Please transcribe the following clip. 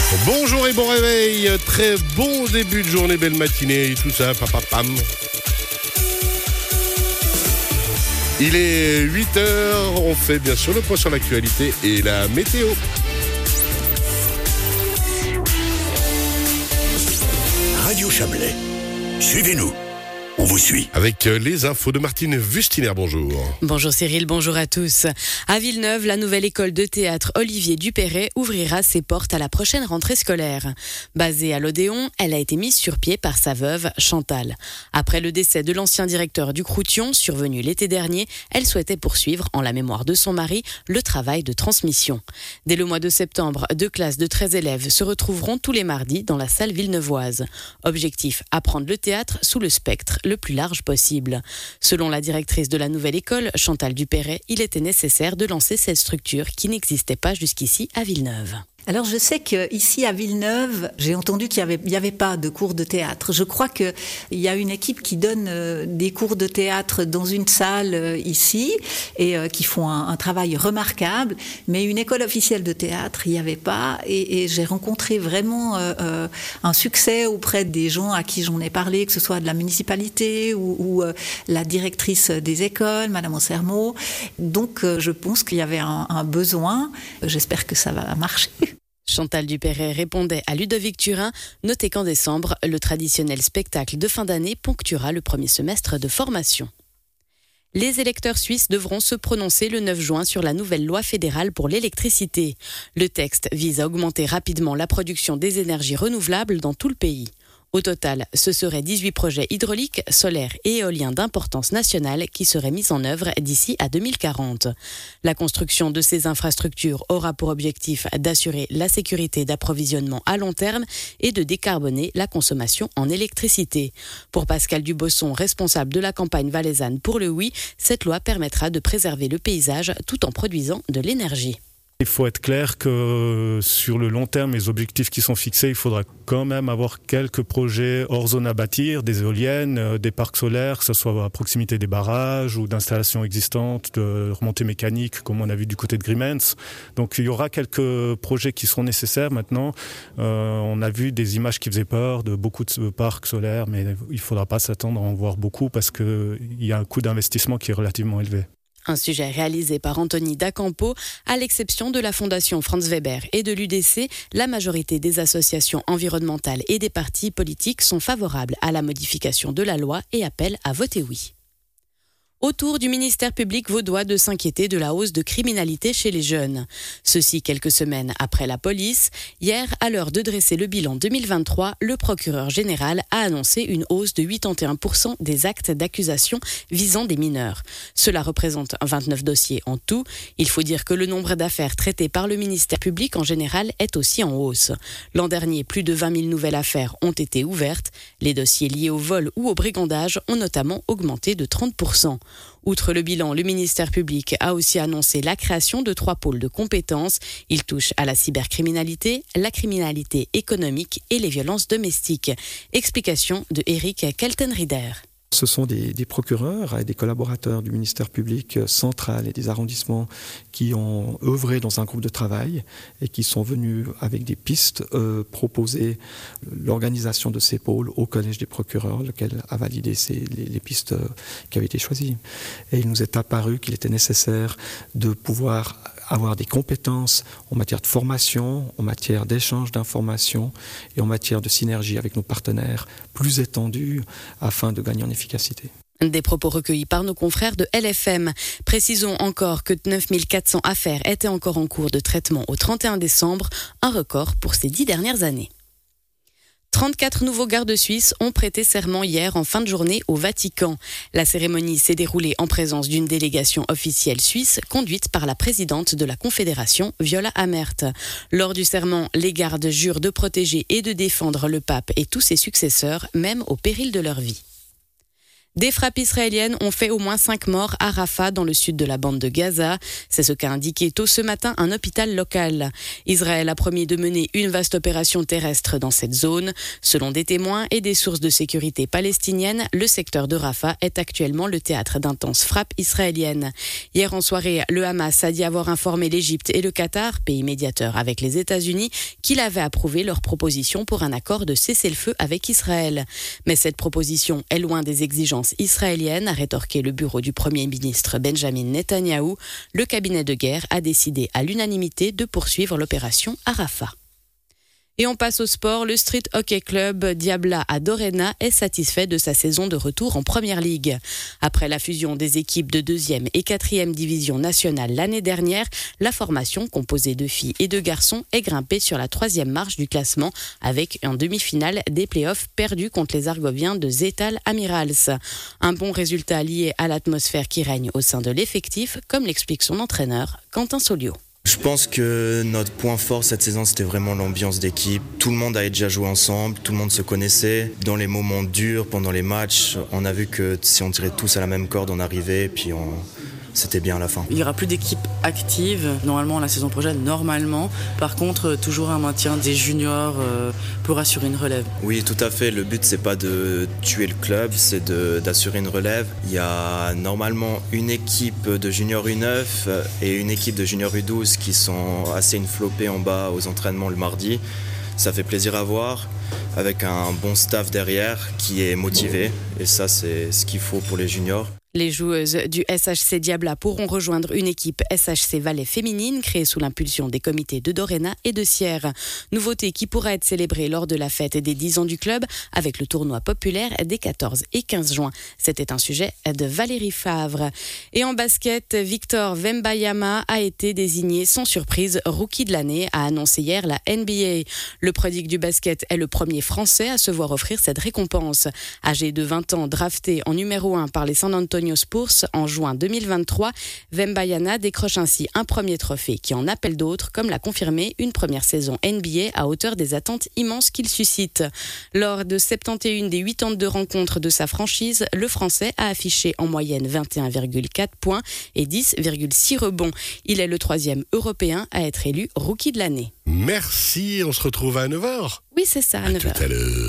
Bonjour et bon réveil, très bon début de journée, belle matinée, tout ça, papapam. Il est 8h, on fait bien sûr le point sur l'actualité et la météo. Radio Chablais, suivez-nous. On vous suit. Avec les infos de Martine Wustiner, bonjour. Bonjour Cyril, bonjour à tous. À Villeneuve, la nouvelle école de théâtre Olivier Dupéret ouvrira ses portes à la prochaine rentrée scolaire. Basée à l'Odéon, elle a été mise sur pied par sa veuve Chantal. Après le décès de l'ancien directeur du Croution, survenu l'été dernier, elle souhaitait poursuivre, en la mémoire de son mari, le travail de transmission. Dès le mois de septembre, 2 classes de 13 élèves se retrouveront tous les mardis dans la salle villeneuvoise. Objectif, apprendre le théâtre sous le spectre le plus large possible. Selon la directrice de la nouvelle école, Chantal Dupéret, il était nécessaire de lancer cette structure qui n'existait pas jusqu'ici à Villeneuve. Alors je sais qu'ici à Villeneuve, j'ai entendu qu'il y avait pas de cours de théâtre. Je crois qu'il y a une équipe qui donne des cours de théâtre dans une salle ici et qui font un travail remarquable. Mais une école officielle de théâtre, il n'y avait pas. Et j'ai rencontré vraiment un succès auprès des gens à qui j'en ai parlé, que ce soit de la municipalité ou la directrice des écoles, Madame Ansermo. Donc je pense qu'il y avait un besoin. J'espère que ça va marcher. Chantal Dupéret répondait à Ludovic Turin. Notez qu'en décembre, le traditionnel spectacle de fin d'année ponctuera le premier semestre de formation. Les électeurs suisses devront se prononcer le 9 juin sur la nouvelle loi fédérale pour l'électricité. Le texte vise à augmenter rapidement la production des énergies renouvelables dans tout le pays. Au total, ce seraient 18 projets hydrauliques, solaires et éoliens d'importance nationale qui seraient mis en œuvre d'ici à 2040. La construction de ces infrastructures aura pour objectif d'assurer la sécurité d'approvisionnement à long terme et de décarboner la consommation en électricité. Pour Pascal Dubosson, responsable de la campagne valaisanne pour le oui, cette loi permettra de préserver le paysage tout en produisant de l'énergie. Il faut être clair que sur le long terme, les objectifs qui sont fixés, il faudra quand même avoir quelques projets hors zone à bâtir, des éoliennes, des parcs solaires, que ce soit à proximité des barrages ou d'installations existantes, de remontées mécaniques, comme on a vu du côté de Grimmens. Donc il y aura quelques projets qui seront nécessaires maintenant. On a vu des images qui faisaient peur de beaucoup de parcs solaires, mais il ne faudra pas s'attendre à en voir beaucoup parce qu'il y a un coût d'investissement qui est relativement élevé. Un sujet réalisé par Anthony Dacampo. À l'exception de la Fondation Franz Weber et de l'UDC, la majorité des associations environnementales et des partis politiques sont favorables à la modification de la loi et appellent à voter oui. Autour du ministère public vaudois de s'inquiéter de la hausse de criminalité chez les jeunes. Ceci quelques semaines après la police. Hier, à l'heure de dresser le bilan 2023, le procureur général a annoncé une hausse de 81% des actes d'accusation visant des mineurs. Cela représente 29 dossiers en tout. Il faut dire que le nombre d'affaires traitées par le ministère public en général est aussi en hausse. L'an dernier, plus de 20 000 nouvelles affaires ont été ouvertes. Les dossiers liés au vol ou au brigandage ont notamment augmenté de 30%. Outre le bilan, le ministère public a aussi annoncé la création de 3 pôles de compétences. Ils touchent à la cybercriminalité, la criminalité économique et les violences domestiques. Explication de Eric Kaltenrieder. Ce sont des procureurs et des collaborateurs du ministère public central et des arrondissements qui ont œuvré dans un groupe de travail et qui sont venus avec des pistes proposer l'organisation de ces pôles au collège des procureurs, lequel a validé les pistes qui avaient été choisies. Et il nous est apparu qu'il était nécessaire de pouvoir avoir des compétences en matière de formation, en matière d'échange d'informations et en matière de synergie avec nos partenaires plus étendus afin de gagner en efficacité. Des propos recueillis par nos confrères de LFM. Précisons encore que 9 400 affaires étaient encore en cours de traitement au 31 décembre, un record pour ces 10 dernières années. 34 nouveaux gardes suisses ont prêté serment hier en fin de journée au Vatican. La cérémonie s'est déroulée en présence d'une délégation officielle suisse conduite par la présidente de la Confédération, Viola Amert. Lors du serment, les gardes jurent de protéger et de défendre le pape et tous ses successeurs, même au péril de leur vie. Des frappes israéliennes ont fait au moins 5 morts à Rafah, dans le sud de la bande de Gaza. C'est ce qu'a indiqué tôt ce matin un hôpital local. Israël a promis de mener une vaste opération terrestre dans cette zone. Selon des témoins et des sources de sécurité palestiniennes, le secteur de Rafah est actuellement le théâtre d'intenses frappes israéliennes. Hier en soirée, le Hamas a dit avoir informé l'Égypte et le Qatar, pays médiateur avec les États-Unis, qu'il avait approuvé leur proposition pour un accord de cessez-le-feu avec Israël. Mais cette proposition est loin des exigences israélienne, a rétorqué le bureau du Premier ministre Benjamin Netanyahou. Le cabinet de guerre a décidé à l'unanimité de poursuivre l'opération à Rafah. Et on passe au sport. Le Street Hockey Club Diabla à Doréna est satisfait de sa saison de retour en Première Ligue. Après la fusion des équipes de 2e et 4e division nationale l'année dernière, la formation, composée de filles et de garçons, est grimpée sur la 3e marche du classement avec en demi-finale des playoffs perdus contre les Argoviens de Zetal Amirals. Un bon résultat lié à l'atmosphère qui règne au sein de l'effectif, comme l'explique son entraîneur Quentin Soliot. Je pense que notre point fort cette saison, c'était vraiment l'ambiance d'équipe. Tout le monde avait déjà joué ensemble, tout le monde se connaissait. Dans les moments durs, pendant les matchs, on a vu que si on tirait tous à la même corde, on arrivait, puis c'était bien à la fin. Il n'y aura plus d'équipe active, normalement la saison prochaine, normalement. Par contre, toujours un maintien des juniors pour assurer une relève. Oui, tout à fait. Le but, c'est pas de tuer le club, c'est d'assurer une relève. Il y a normalement une équipe de juniors U9 et une équipe de juniors U12 qui sont assez inflopées en bas aux entraînements le mardi. Ça fait plaisir à voir, avec un bon staff derrière qui est motivé. Et ça, c'est ce qu'il faut pour les juniors. Les joueuses du SHC Diabla pourront rejoindre une équipe SHC Valais féminine créée sous l'impulsion des comités de Doréna et de Sierre. Nouveauté qui pourra être célébrée lors de la fête des 10 ans du club avec le tournoi populaire des 14 et 15 juin. C'était un sujet de Valérie Favre. Et en basket, Victor Wembanyama a été désigné sans surprise rookie de l'année, a annoncé hier la NBA. Le prodigue du basket est le premier Français à se voir offrir cette récompense. Âgé de 20 ans, drafté en numéro 1 par les San Antonio Spurs en juin 2023, Wembanyama décroche ainsi un premier trophée qui en appelle d'autres, comme l'a confirmé une première saison NBA à hauteur des attentes immenses qu'il suscite. Lors de 71 des 82 rencontres de sa franchise, le Français a affiché en moyenne 21,4 points et 10,6 rebonds. Il est le 3e Européen à être élu rookie de l'année. Merci, on se retrouve à 9h. Oui, c'est ça, à 9h. Tout à l'heure.